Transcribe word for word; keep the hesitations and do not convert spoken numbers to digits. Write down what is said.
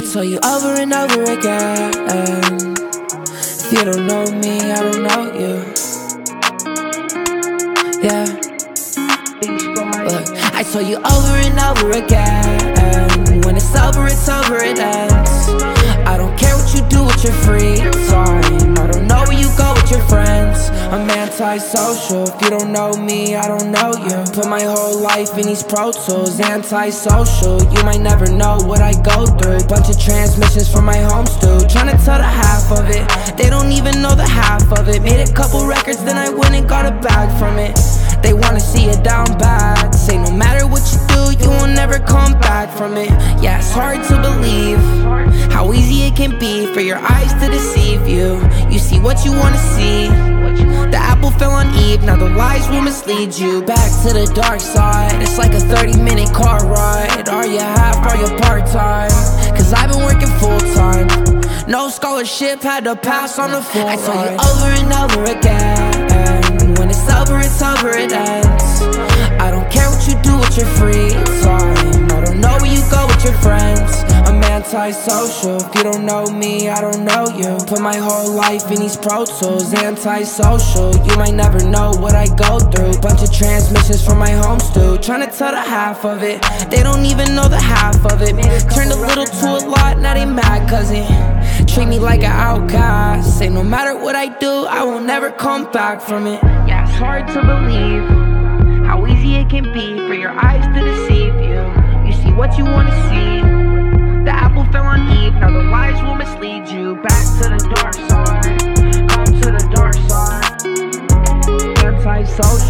tell you over and over again, if you don't know me, I don't know you. Yeah. Look, I tell you over and over again, when it's over, it's over, it ends. I don't care what you do with your free time, I don't know where you go with your friends. I'm antisocial, if you don't know me, I don't know you. Put my whole life in these Pro Tools, antisocial, you might never know what I go through. Bunch of transmissions from my home stu, tryna tell the half of it, they don't even know the half of it. Made a couple records, then I went and got a bag from it. They wanna see it down bad, say no matter what you do, you will never come back from it. Yeah, it's hard to believe how easy it can be for your eyes to deceive you. You see what you wanna see, the apple fell on Eve, now the lies will mislead you. Back to the dark side, it's like a thirty minute car ride. Are you half, are you part-time? Cause I've been working full-time, no scholarship, had to pass on the full ride. I tell you over and over again, when it's over, it's over, it ends. I don't care what you do with your free time, I don't know where you go with your friends. I'm antisocial, if you don't know me, I don't know you. Put my whole life in these Pro Tools, antisocial, you might never know what I go through. Bunch of transmissions from my home stu, tryna tell the half of it, they don't even know the half of it. Turned a little to a lot, now they mad cause it treat me like an outcast. Say no matter what I do, I will never come back from it. Yeah, it's hard to believe how easy it can be for your eyes to deceive you. You see what you wanna see, the apple fell on Eve, now the lies will mislead you. Back to the dark side, come to the dark side. Antisocial.